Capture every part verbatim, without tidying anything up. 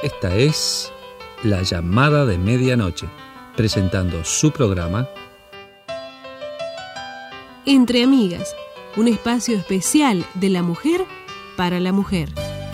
Esta es La Llamada de Medianoche, presentando su programa Entre Amigas, un espacio especial de la mujer para la mujer.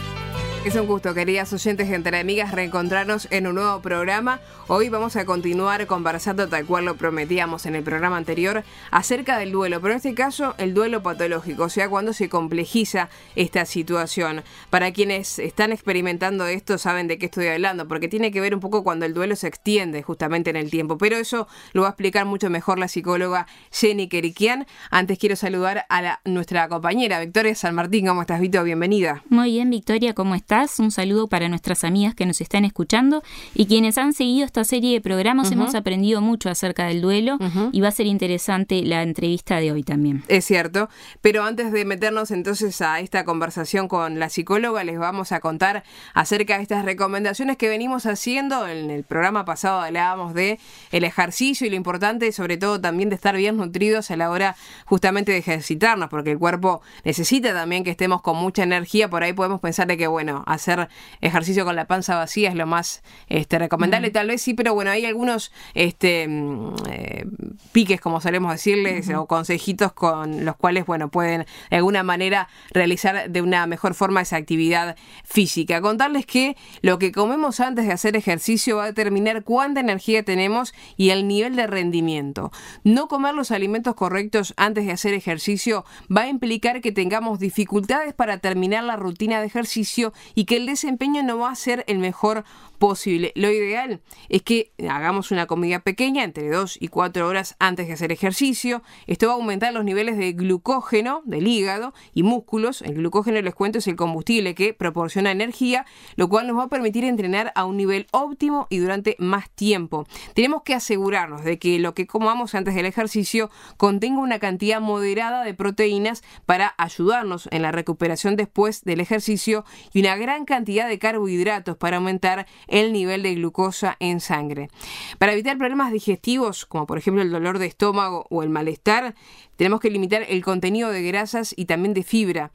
Es un gusto, queridas oyentes de Entre Amigas, reencontrarnos en un nuevo programa. Hoy vamos a continuar conversando, tal cual lo prometíamos en el programa anterior, acerca del duelo, pero en este caso el duelo patológico, o sea, cuando se complejiza esta situación. Para quienes están experimentando esto saben de qué estoy hablando, porque tiene que ver un poco cuando el duelo se extiende justamente en el tiempo, pero eso lo va a explicar mucho mejor la psicóloga Jenny Kerikian. Antes quiero saludar a la, nuestra compañera Victoria San Martín. ¿Cómo estás, Vito? Bienvenida. Muy bien, Victoria, ¿cómo estás? Un saludo para nuestras amigas que nos están escuchando y quienes han seguido esta serie de programas. Uh-huh. Hemos aprendido mucho acerca del duelo. Uh-huh. Y va a ser interesante la entrevista de hoy también. Es cierto, pero antes de meternos entonces a esta conversación con la psicóloga, les vamos a contar acerca de estas recomendaciones que venimos haciendo. En el programa pasado hablábamos de el ejercicio y lo importante, sobre todo también de estar bien nutridos a la hora justamente de ejercitarnos, porque el cuerpo necesita también que estemos con mucha energía. Por ahí podemos pensar de que, bueno, hacer ejercicio con la panza vacía es lo más este, recomendable, uh-huh. Tal vez sí, pero bueno, hay algunos este, eh, piques, como solemos decirles, uh-huh. o consejitos con los cuales, bueno, pueden de alguna manera realizar de una mejor forma esa actividad física. Contarles que lo que comemos antes de hacer ejercicio va a determinar cuánta energía tenemos y el nivel de rendimiento. No comer los alimentos correctos antes de hacer ejercicio va a implicar que tengamos dificultades para terminar la rutina de ejercicio y que el desempeño no va a ser el mejor posible. Lo ideal es que hagamos una comida pequeña entre dos y cuatro horas antes de hacer ejercicio. Esto va a aumentar los niveles de glucógeno del hígado y músculos. El glucógeno, les cuento, es el combustible que proporciona energía, lo cual nos va a permitir entrenar a un nivel óptimo y durante más tiempo. Tenemos que asegurarnos de que lo que comamos antes del ejercicio contenga una cantidad moderada de proteínas para ayudarnos en la recuperación después del ejercicio y una gran cantidad de carbohidratos para aumentar el nivel de glucosa en sangre. Para evitar problemas digestivos, como por ejemplo el dolor de estómago o el malestar, tenemos que limitar el contenido de grasas y también de fibra.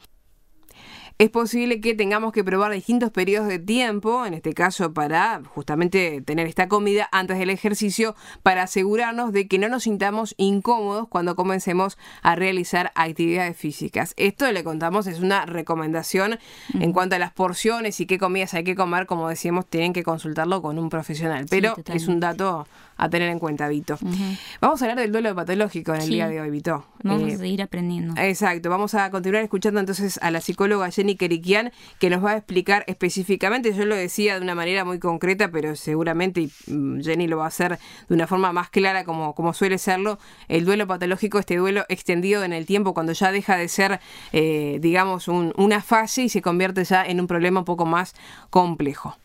Es posible que tengamos que probar distintos periodos de tiempo, en este caso para justamente tener esta comida antes del ejercicio, para asegurarnos de que no nos sintamos incómodos cuando comencemos a realizar actividades físicas. Esto, le contamos, es una recomendación. Uh-huh. En cuanto a las porciones y qué comidas hay que comer, como decíamos, tienen que consultarlo con un profesional, pero sí, es un dato a tener en cuenta, Vito. Uh-huh. Vamos a hablar del duelo patológico en el sí. día de hoy, Vito. Vamos eh, a seguir aprendiendo. Exacto, vamos a continuar escuchando entonces a la psicóloga Jenny Kerikian, que nos va a explicar específicamente. Yo lo decía de una manera muy concreta, pero seguramente Jenny lo va a hacer de una forma más clara, como, como suele serlo, el duelo patológico, este duelo extendido en el tiempo, cuando ya deja de ser, eh, digamos, un, una fase y se convierte ya en un problema un poco más complejo.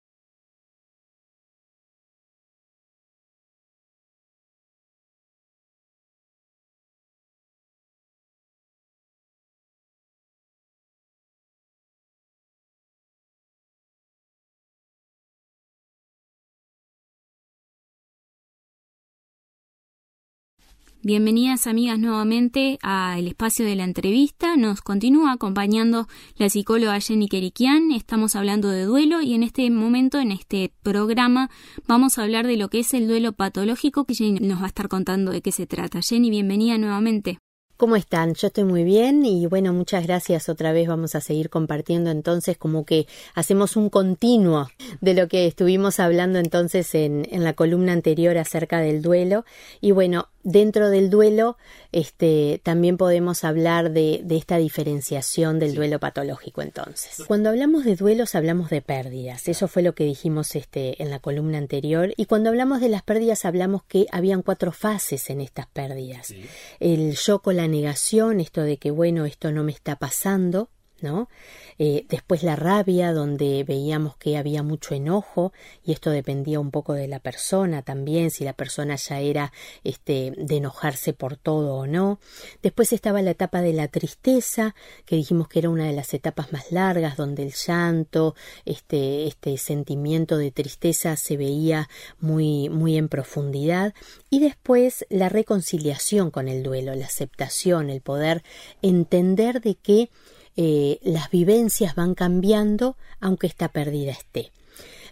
Bienvenidas, amigas, nuevamente al espacio de la entrevista. Nos continúa acompañando la psicóloga Jenny Kerikian. Estamos hablando de duelo y en este momento, en este programa, vamos a hablar de lo que es el duelo patológico, que Jenny nos va a estar contando de qué se trata. Jenny, bienvenida nuevamente. ¿Cómo están? Yo estoy muy bien y bueno, muchas gracias otra vez. Vamos a seguir compartiendo entonces, como que hacemos un continuo de lo que estuvimos hablando entonces en, en la columna anterior acerca del duelo. Y bueno, dentro del duelo este, también podemos hablar de, de esta diferenciación del duelo patológico entonces. Cuando hablamos de duelos hablamos de pérdidas, eso fue lo que dijimos este, en la columna anterior. Y cuando hablamos de las pérdidas hablamos que habían cuatro fases en estas pérdidas. Sí. El shock o la negación, esto de que bueno, esto no me está pasando, ¿no? Eh, después la rabia, donde veíamos que había mucho enojo y esto dependía un poco de la persona también, si la persona ya era este, de enojarse por todo o no. Después estaba la etapa de la tristeza, que dijimos que era una de las etapas más largas, donde el llanto, este, este sentimiento de tristeza se veía muy, muy en profundidad. Y después la reconciliación con el duelo, la aceptación, el poder entender de que Eh, las vivencias van cambiando aunque esta pérdida esté.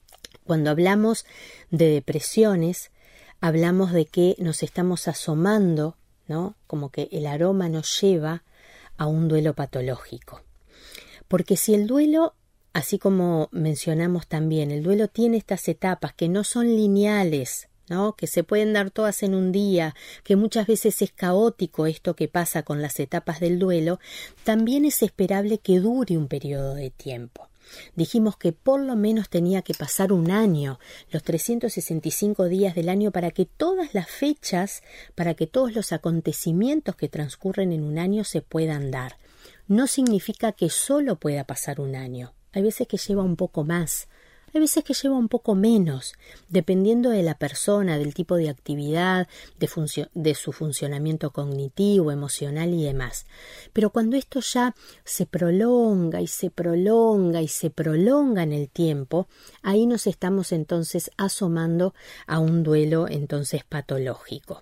Cuando hablamos de depresiones, hablamos de que nos estamos asomando, ¿no? Como que el aroma nos lleva a un duelo patológico. Porque si el duelo, así como mencionamos también, el duelo tiene estas etapas que no son lineales, ¿no? Que se pueden dar todas en un día, que muchas veces es caótico esto que pasa con las etapas del duelo, también es esperable que dure un periodo de tiempo. Dijimos que por lo menos tenía que pasar un año, los trescientos sesenta y cinco días del año, para que todas las fechas, para que todos los acontecimientos que transcurren en un año se puedan dar. No significa que solo pueda pasar un año. Hay veces que lleva un poco más, hay veces que lleva un poco menos, dependiendo de la persona, del tipo de actividad, de, funcio- de su funcionamiento cognitivo, emocional y demás. Pero cuando esto ya se prolonga y se prolonga y se prolonga en el tiempo, ahí nos estamos entonces asomando a un duelo entonces patológico.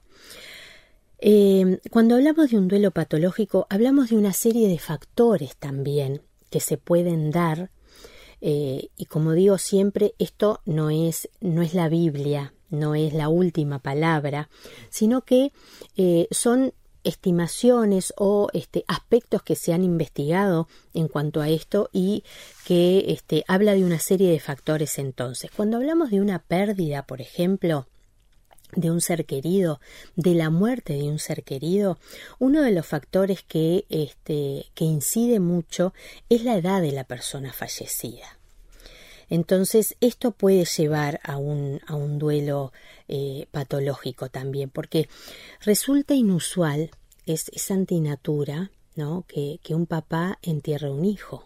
Eh, cuando hablamos de un duelo patológico, hablamos de una serie de factores también que se pueden dar. Eh, y como digo siempre, esto no es, no es la Biblia, no es la última palabra, sino que eh, son estimaciones o este, aspectos que se han investigado en cuanto a esto y que este, habla de una serie de factores entonces. Cuando hablamos de una pérdida, por ejemplo, de un ser querido, de la muerte de un ser querido, uno de los factores que, este, que incide mucho es la edad de la persona fallecida. Entonces, esto puede llevar a un, a un duelo eh, patológico también, porque resulta inusual, es, es antinatura, ¿no? que, que un papá entierre un hijo.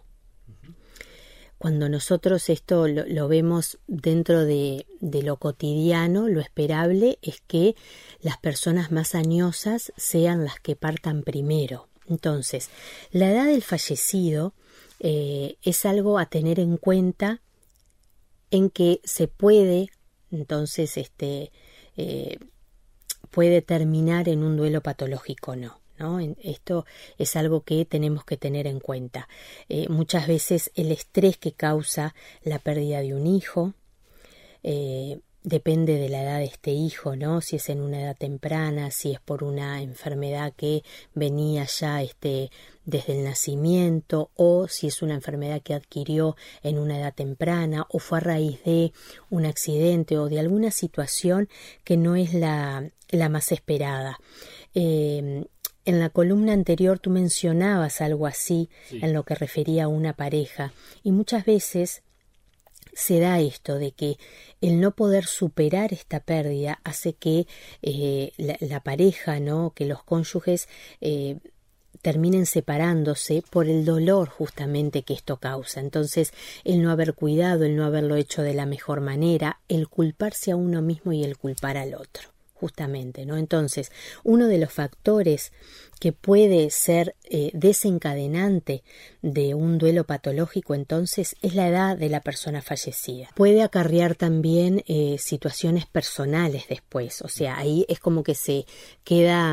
Cuando nosotros esto lo, lo vemos dentro de, de lo cotidiano, lo esperable es que las personas más añosas sean las que partan primero. Entonces, la edad del fallecido eh, es algo a tener en cuenta, en que se puede, entonces, este, eh, puede terminar en un duelo patológico o no. ¿No? Esto es algo que tenemos que tener en cuenta. Eh, muchas veces el estrés que causa la pérdida de un hijo eh, depende de la edad de este hijo, ¿no? Si es en una edad temprana, si es por una enfermedad que venía ya este, desde el nacimiento, o si es una enfermedad que adquirió en una edad temprana, o fue a raíz de un accidente o de alguna situación que no es la, la más esperada. Eh, En la columna anterior tú mencionabas algo así, sí, en lo que refería a una pareja, y muchas veces se da esto de que el no poder superar esta pérdida hace que eh, la, la pareja, ¿no? que los cónyuges eh, terminen separándose por el dolor justamente que esto causa. Entonces, el no haber cuidado, el no haberlo hecho de la mejor manera, el culparse a uno mismo y el culpar al otro. Justamente, ¿no? Entonces, uno de los factores que puede ser eh, desencadenante de un duelo patológico, entonces, es la edad de la persona fallecida. Puede acarrear también eh, situaciones personales después, o sea, ahí es como que se queda...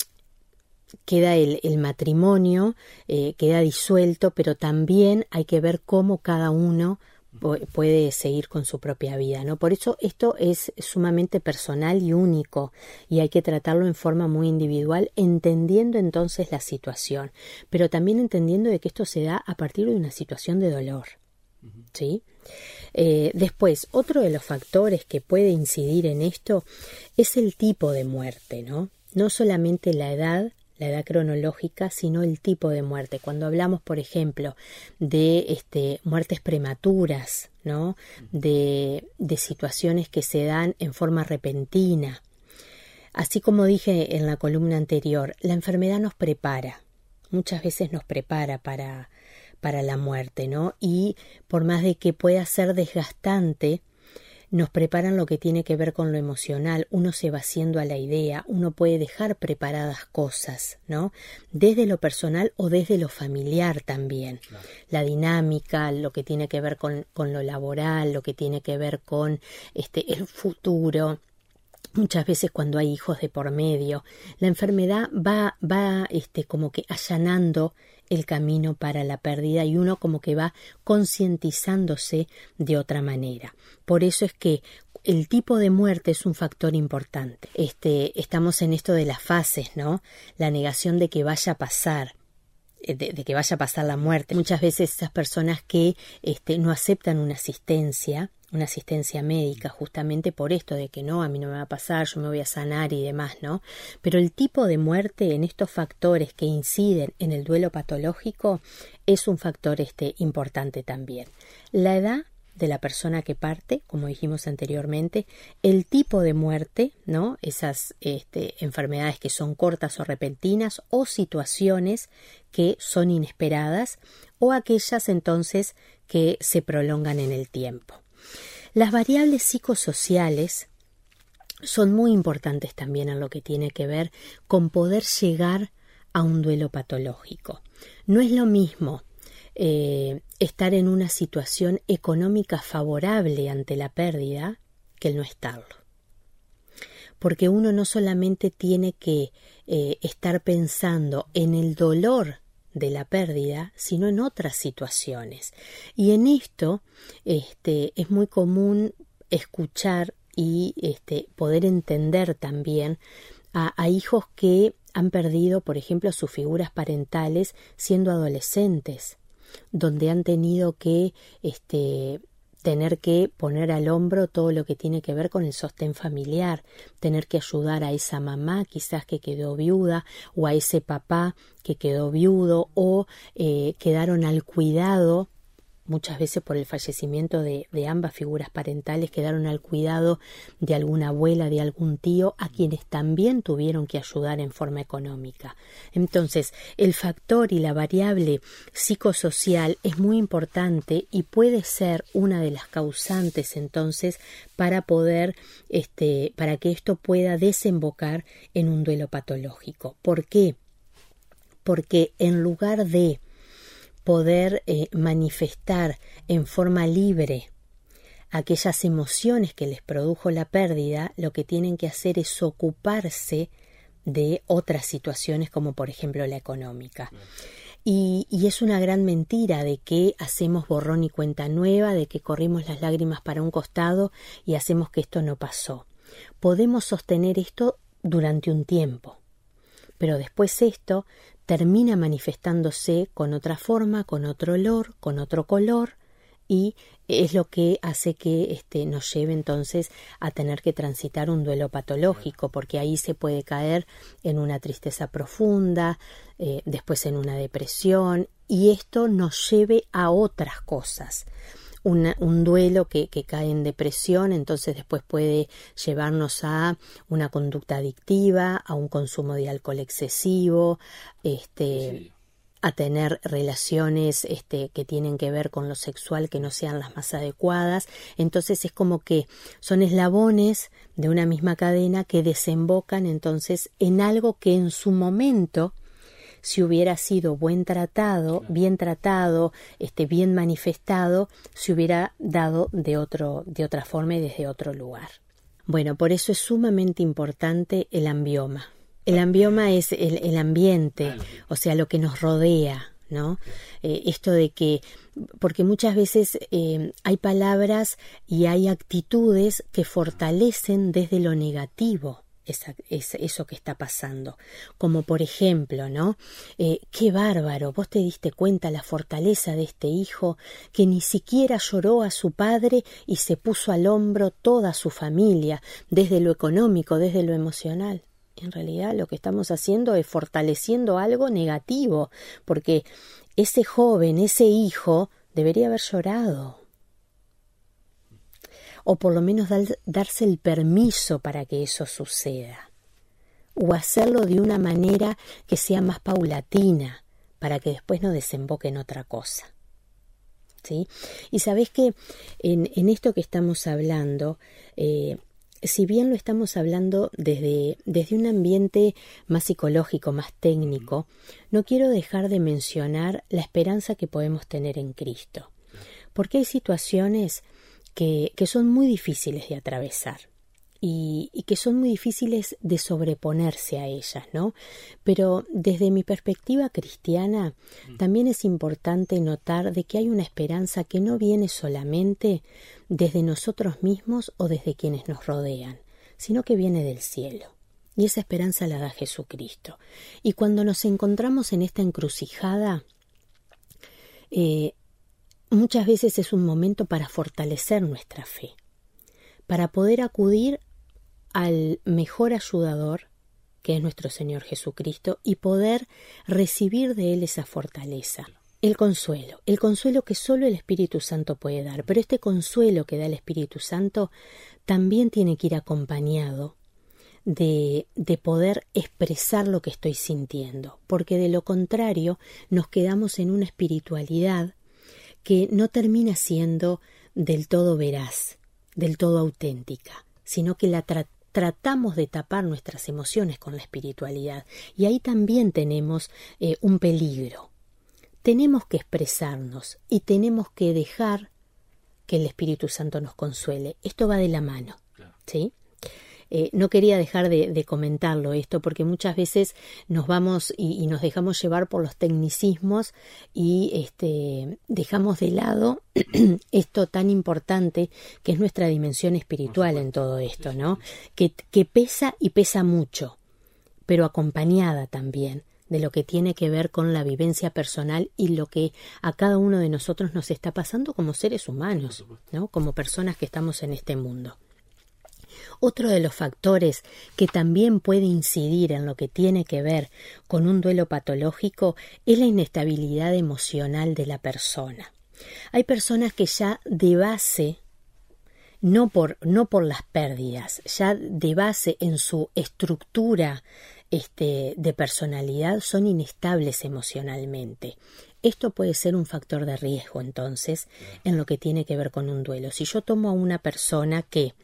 queda el, el matrimonio, eh, queda disuelto, pero también hay que ver cómo cada uno puede seguir con su propia vida, ¿no? Por eso esto es sumamente personal y único y hay que tratarlo en forma muy individual, entendiendo entonces la situación, pero también entendiendo de que esto se da a partir de una situación de dolor, ¿sí? Eh, después, otro de los factores que puede incidir en esto es el tipo de muerte, ¿no? No solamente la edad, la edad cronológica, sino el tipo de muerte. Cuando hablamos, por ejemplo, de este, muertes prematuras, ¿no? de, de situaciones que se dan en forma repentina. Así como dije en la columna anterior, la enfermedad nos prepara, muchas veces nos prepara para, para la muerte, ¿no? Y por más de que pueda ser desgastante, nos preparan lo que tiene que ver con lo emocional, uno se va haciendo a la idea, uno puede dejar preparadas cosas, ¿no? Desde lo personal o desde lo familiar también. Claro. La dinámica, lo que tiene que ver con, con lo laboral, lo que tiene que ver con este, el futuro. muchas veces cuando hay hijos de por medio, la enfermedad va, va este, como que allanando el camino para la pérdida y uno como que va concientizándose de otra manera. Por eso es que el tipo de muerte es un factor importante. Este, estamos en esto de las fases, ¿no? La negación de que vaya a pasar. De, de que vaya a pasar la muerte. Muchas veces esas personas que este, no aceptan una asistencia, una asistencia médica, justamente por esto de que no, a mí no me va a pasar, yo me voy a sanar y demás, ¿no? Pero el tipo de muerte en estos factores que inciden en el duelo patológico es un factor este, importante también. La edad de la persona que parte, como dijimos anteriormente, el tipo de muerte, ¿no? Esas este, enfermedades que son cortas o repentinas o situaciones que son inesperadas o aquellas entonces que se prolongan en el tiempo. Las variables psicosociales son muy importantes también en lo que tiene que ver con poder llegar a un duelo patológico. No es lo mismo Eh, estar en una situación económica favorable ante la pérdida que el no estarlo. Porque uno no solamente tiene que eh, estar pensando en el dolor de la pérdida, sino en otras situaciones. Y en esto este, es muy común escuchar y este, poder entender también a, a hijos que han perdido, por ejemplo, sus figuras parentales siendo adolescentes, donde han tenido que este, tener que poner al hombro todo lo que tiene que ver con el sostén familiar, tener que ayudar a esa mamá quizás que quedó viuda o a ese papá que quedó viudo o eh, quedaron al cuidado, muchas veces por el fallecimiento de, de ambas figuras parentales, quedaron al cuidado de alguna abuela, de algún tío, a quienes también tuvieron que ayudar en forma económica. Entonces, el factor y la variable psicosocial es muy importante y puede ser una de las causantes entonces para poder, este, para que esto pueda desembocar en un duelo patológico. ¿Por qué? Porque en lugar de poder eh, manifestar en forma libre aquellas emociones que les produjo la pérdida, lo que tienen que hacer es ocuparse de otras situaciones como por ejemplo la económica. Y, y es una gran mentira de que hacemos borrón y cuenta nueva, de que corrimos las lágrimas para un costado y hacemos que esto no pasó. Podemos sostener esto durante un tiempo, pero después esto termina manifestándose con otra forma, con otro olor, con otro color, y es lo que hace que este, nos lleve entonces a tener que transitar un duelo patológico, porque ahí se puede caer en una tristeza profunda, eh, después en una depresión, y esto nos lleve a otras cosas. Una, un duelo que, que cae en depresión, entonces después puede llevarnos a una conducta adictiva, a un consumo de alcohol excesivo, este, sí. a tener relaciones este, que tienen que ver con lo sexual que no sean las más adecuadas. Entonces es como que son eslabones de una misma cadena que desembocan entonces en algo que en su momento, si hubiera sido buen tratado, bien tratado, este, bien manifestado, se hubiera dado de otro, de otra forma y desde otro lugar. Bueno, por eso es sumamente importante el ambioma. El ambioma es el, el ambiente, o sea, lo que nos rodea, ¿no? Eh, esto de que, porque muchas veces eh, hay palabras y hay actitudes que fortalecen desde lo negativo. Esa, es eso que está pasando, como por ejemplo, ¿no? Eh, qué bárbaro, vos te diste cuenta la fortaleza de este hijo que ni siquiera lloró a su padre y se puso al hombro toda su familia, desde lo económico, desde lo emocional. En realidad lo que estamos haciendo es fortaleciendo algo negativo, porque ese joven, ese hijo, debería haber llorado. O por lo menos dar, darse el permiso para que eso suceda, o hacerlo de una manera que sea más paulatina, para que después no desemboque en otra cosa. ¿Sí? Y sabés que en, en esto que estamos hablando, eh, si bien lo estamos hablando desde, desde un ambiente más psicológico, más técnico, no quiero dejar de mencionar la esperanza que podemos tener en Cristo, porque hay situaciones Que, que son muy difíciles de atravesar. y, y que son muy difíciles de sobreponerse a ellas, ¿no? Pero desde mi perspectiva cristiana también es importante notar de que hay una esperanza que no viene solamente desde nosotros mismos o desde quienes nos rodean, sino que viene del cielo. Y esa esperanza la da Jesucristo. Y cuando nos encontramos en esta encrucijada, eh, muchas veces es un momento para fortalecer nuestra fe, para poder acudir al mejor ayudador, que es nuestro Señor Jesucristo, y poder recibir de Él esa fortaleza. El consuelo, el consuelo que solo el Espíritu Santo puede dar, pero este consuelo que da el Espíritu Santo también tiene que ir acompañado de, de poder expresar lo que estoy sintiendo, porque de lo contrario nos quedamos en una espiritualidad que no termina siendo del todo veraz, del todo auténtica, sino que la tra- tratamos de tapar nuestras emociones con la espiritualidad. Y ahí también tenemos eh, un peligro. Tenemos que expresarnos y tenemos que dejar que el Espíritu Santo nos consuele. Esto va de la mano, claro. ¿Sí? Eh, no quería dejar de, de comentarlo esto, porque muchas veces nos vamos y, y nos dejamos llevar por los tecnicismos y este, dejamos de lado esto tan importante que es nuestra dimensión espiritual en todo esto, ¿no? Que, que pesa y pesa mucho, pero acompañada también de lo que tiene que ver con la vivencia personal y lo que a cada uno de nosotros nos está pasando como seres humanos, ¿no? Como personas que estamos en este mundo. Otro de los factores que también puede incidir en lo que tiene que ver con un duelo patológico es la inestabilidad emocional de la persona. Hay personas que ya de base, no por, no por las pérdidas, ya de base en su estructura este, de personalidad son inestables emocionalmente. Esto puede ser un factor de riesgo, entonces, en lo que tiene que ver con un duelo. Si yo tomo a una persona que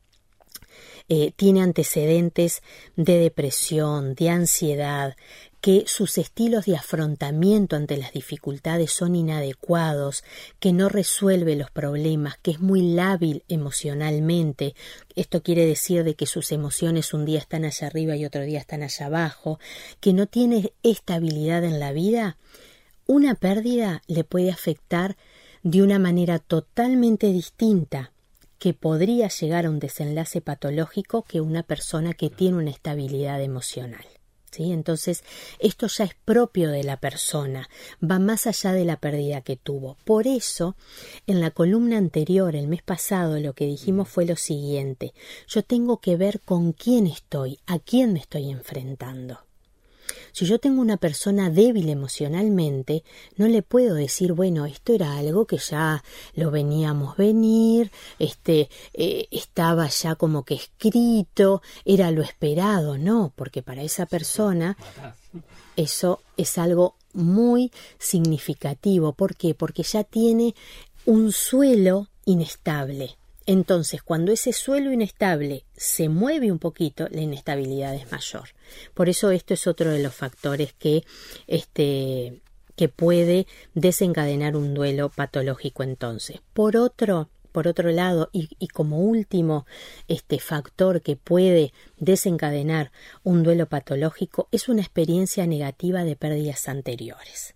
Eh, tiene antecedentes de depresión, de ansiedad, que sus estilos de afrontamiento ante las dificultades son inadecuados, que no resuelve los problemas, que es muy lábil emocionalmente. Esto quiere decir de que sus emociones un día están allá arriba y otro día están allá abajo, que no tiene estabilidad en la vida. Una pérdida le puede afectar de una manera totalmente distinta, que podría llegar a un desenlace patológico que una persona que tiene una estabilidad emocional. ¿Sí? Entonces, esto ya es propio de la persona, va más allá de la pérdida que tuvo. Por eso, en la columna anterior, el mes pasado, lo que dijimos fue lo siguiente: yo tengo que ver con quién estoy, a quién me estoy enfrentando. Si yo tengo una persona débil emocionalmente, no le puedo decir, bueno, esto era algo que ya lo veníamos venir, este, eh, estaba ya como que escrito, era lo esperado. No, porque para esa persona eso es algo muy significativo. ¿Por qué? Porque ya tiene un suelo inestable. Entonces, cuando ese suelo inestable se mueve un poquito, la inestabilidad es mayor. Por eso esto es otro de los factores que, este, que puede desencadenar un duelo patológico entonces. Por otro, por otro lado, y, y como último este factor que puede desencadenar un duelo patológico es una experiencia negativa de pérdidas anteriores.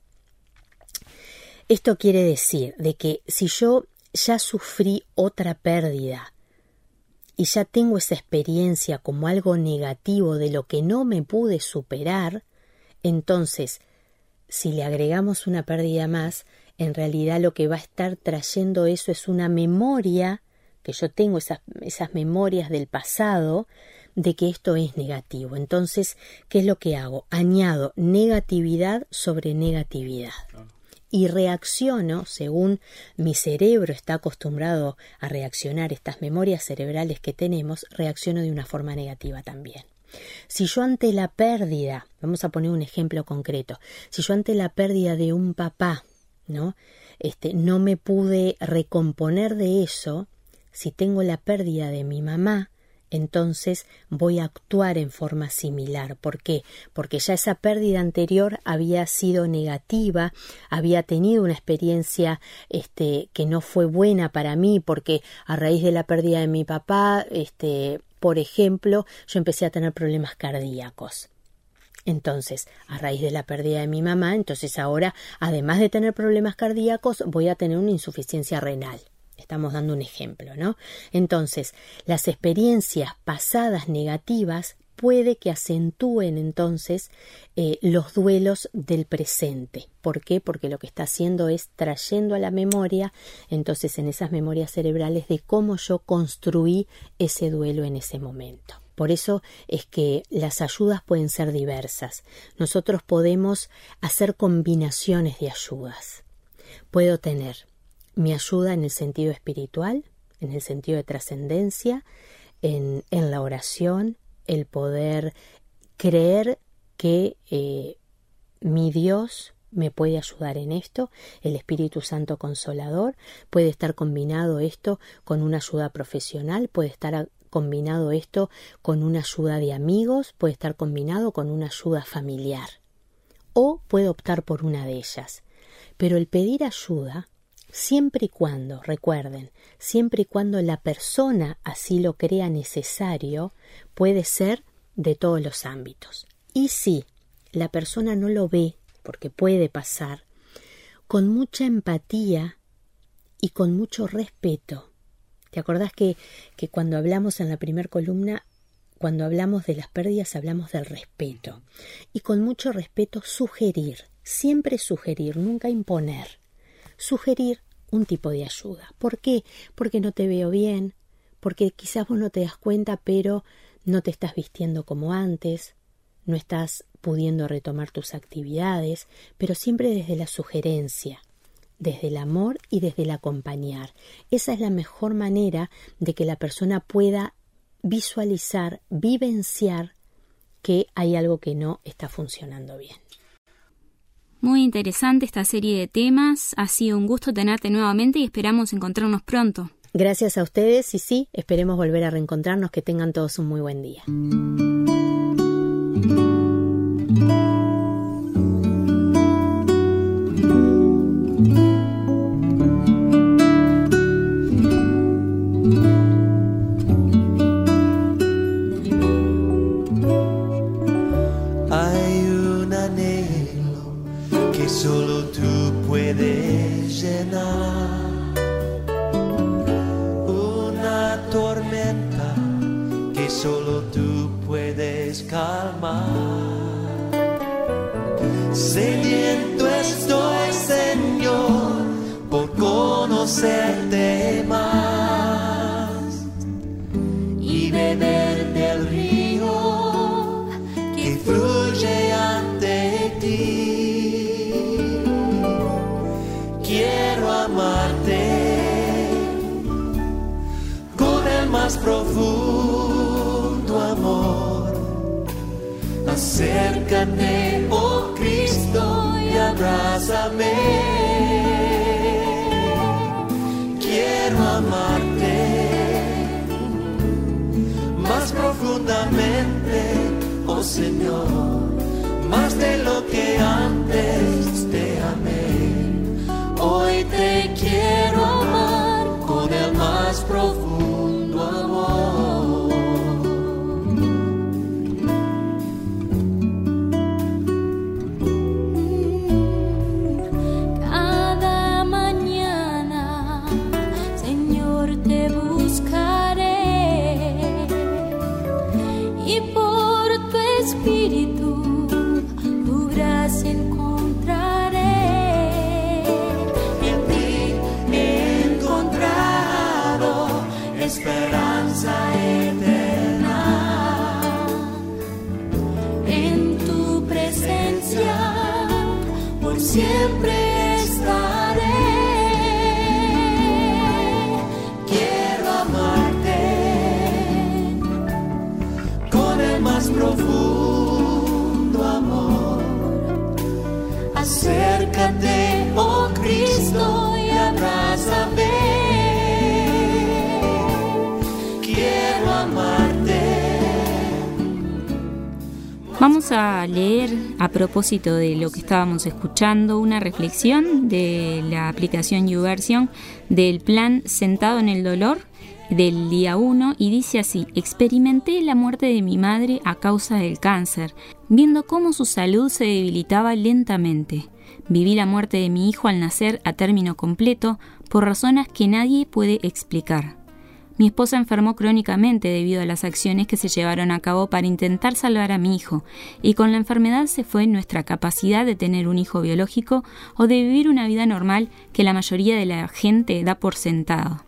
Esto quiere decir de que si yo ya sufrí otra pérdida y ya tengo esa experiencia como algo negativo de lo que no me pude superar, entonces, si le agregamos una pérdida más, en realidad lo que va a estar trayendo eso es una memoria, que yo tengo esas, esas memorias del pasado, de que esto es negativo. Entonces, ¿qué es lo que hago? Añado negatividad sobre negatividad. Y reacciono, según mi cerebro está acostumbrado a reaccionar, estas memorias cerebrales que tenemos, reacciono de una forma negativa también. Si yo ante la pérdida, vamos a poner un ejemplo concreto, si yo ante la pérdida de un papá, ¿no? Este, no me pude recomponer de eso, si tengo la pérdida de mi mamá, entonces voy a actuar en forma similar. ¿Por qué? Porque ya esa pérdida anterior había sido negativa, había tenido una experiencia este, que no fue buena para mí, porque a raíz de la pérdida de mi papá este, por ejemplo, yo empecé a tener problemas cardíacos. Entonces, a raíz de la pérdida de mi mamá, entonces ahora, además de tener problemas cardíacos, voy a tener una insuficiencia renal. Estamos dando un ejemplo, ¿no? Entonces, las experiencias pasadas negativas puede que acentúen entonces eh, los duelos del presente. ¿Por qué? Porque lo que está haciendo es trayendo a la memoria, entonces en esas memorias cerebrales, de cómo yo construí ese duelo en ese momento. Por eso es que las ayudas pueden ser diversas. Nosotros podemos hacer combinaciones de ayudas. Puedo tener mi ayuda en el sentido espiritual, en el sentido de trascendencia, en, en la oración, el poder creer que eh, mi Dios me puede ayudar en esto, el Espíritu Santo Consolador. Puede estar combinado esto con una ayuda profesional, puede estar combinado esto con una ayuda de amigos, puede estar combinado con una ayuda familiar, o puedo optar por una de ellas. Pero el pedir ayuda, siempre y cuando, recuerden, siempre y cuando la persona así lo crea necesario, puede ser de todos los ámbitos. Y si la persona no lo ve, porque puede pasar, con mucha empatía y con mucho respeto. ¿Te acordás que, que cuando hablamos en la primera columna, cuando hablamos de las pérdidas, hablamos del respeto? Y con mucho respeto sugerir, siempre sugerir, nunca imponer. Sugerir un tipo de ayuda. ¿Por qué? Porque no te veo bien, porque quizás vos no te das cuenta, pero no te estás vistiendo como antes, no estás pudiendo retomar tus actividades, pero siempre desde la sugerencia, desde el amor y desde el acompañar. Esa es la mejor manera de que la persona pueda visualizar, vivenciar que hay algo que no está funcionando bien. Muy interesante esta serie de temas. Ha sido un gusto tenerte nuevamente y esperamos encontrarnos pronto. Gracias a ustedes y sí, esperemos volver a reencontrarnos. Que tengan todos un muy buen día. Solo tú puedes llenar una tormenta que solo tú puedes calmar. Sediento estoy, Señor, por conocerte más y beber del río que fluye ante ti. Quiero amarte con el más profundo amor. Acércate, oh Cristo, y abrázame. Quiero amarte más profundamente, oh Señor, más de lo que antes te amé. Hoy te quiero amar con el más profundo amor. Cada mañana, Señor, te buscaré y por tu Espíritu tu gracia encontraré. Esperanza eterna, en tu presencia por siempre estaré. Quiero amarte con el más profundo amor. Acércate, oh Cristo, y abrázame. Vamos a leer, a propósito de lo que estábamos escuchando, una reflexión de la aplicación YouVersion del plan Sentado en el Dolor, del día uno y dice así: experimenté la muerte de mi madre a causa del cáncer, viendo cómo su salud se debilitaba lentamente. Viví la muerte de mi hijo al nacer a término completo por razones que nadie puede explicar. Mi esposa enfermó crónicamente debido a las acciones que se llevaron a cabo para intentar salvar a mi hijo, y con la enfermedad se fue nuestra capacidad de tener un hijo biológico o de vivir una vida normal que la mayoría de la gente da por sentado.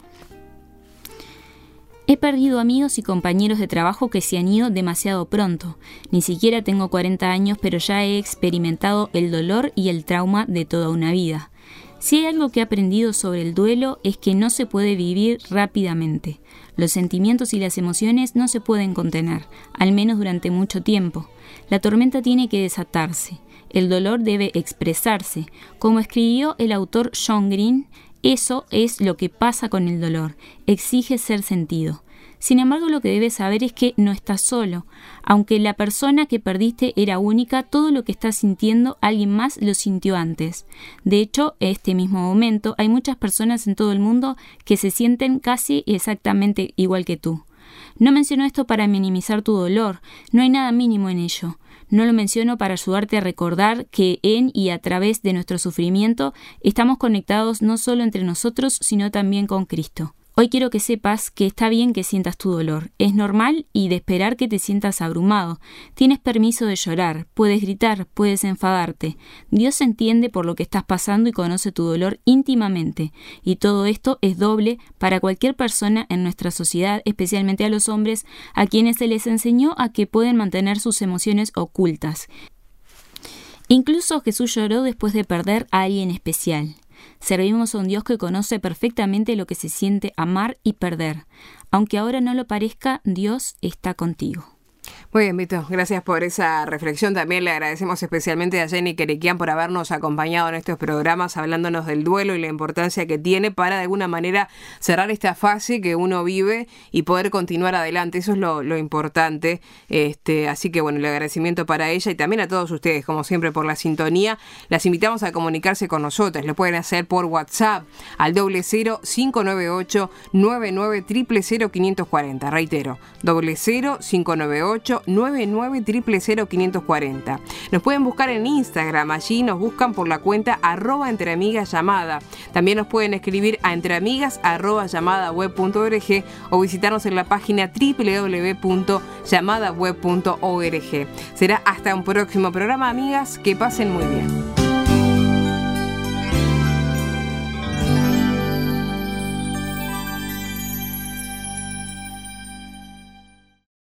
He perdido amigos y compañeros de trabajo que se han ido demasiado pronto. Ni siquiera tengo cuarenta años, pero ya he experimentado el dolor y el trauma de toda una vida. Si hay algo que he aprendido sobre el duelo es que no se puede vivir rápidamente. Los sentimientos y las emociones no se pueden contener, al menos durante mucho tiempo. La tormenta tiene que desatarse. El dolor debe expresarse. Como escribió el autor John Green, eso es lo que pasa con el dolor. Exige ser sentido. Sin embargo, lo que debes saber es que no estás solo. Aunque la persona que perdiste era única, todo lo que estás sintiendo, alguien más lo sintió antes. De hecho, en este mismo momento, hay muchas personas en todo el mundo que se sienten casi exactamente igual que tú. No menciono esto para minimizar tu dolor, no hay nada mínimo en ello. No lo menciono para ayudarte a recordar que en y a través de nuestro sufrimiento estamos conectados no solo entre nosotros, sino también con Cristo. Hoy quiero que sepas que está bien que sientas tu dolor. Es normal y de esperar que te sientas abrumado. Tienes permiso de llorar, puedes gritar, puedes enfadarte. Dios entiende por lo que estás pasando y conoce tu dolor íntimamente. Y todo esto es doble para cualquier persona en nuestra sociedad, especialmente a los hombres, a quienes se les enseñó a que pueden mantener sus emociones ocultas. Incluso Jesús lloró después de perder a alguien especial. Servimos a un Dios que conoce perfectamente lo que se siente amar y perder. Aunque ahora no lo parezca, Dios está contigo. Muy bien, Vito, gracias por esa reflexión. También le agradecemos especialmente a Jenny Kerekian por habernos acompañado en estos programas hablándonos del duelo y la importancia que tiene para de alguna manera cerrar esta fase que uno vive y poder continuar adelante. Eso es lo, lo importante. Este, así que bueno, el agradecimiento para ella y también a todos ustedes, como siempre, por la sintonía. Las invitamos a comunicarse con nosotros. Lo pueden hacer por WhatsApp al doble cero cinco nueve ocho nueve nueve cero cero cero quinientos cuarenta. Reitero, doble cero cinco nueve ocho nueve nueve cero cero cero quinientos cuarenta. Nos pueden buscar en Instagram, allí nos buscan por la cuenta arroba entreamigas llamada. También nos pueden escribir a entreamigas arroba llamada web punto org o visitarnos en la página doble u doble u doble u punto llamada web punto org. Será hasta un próximo programa, amigas, que pasen muy bien.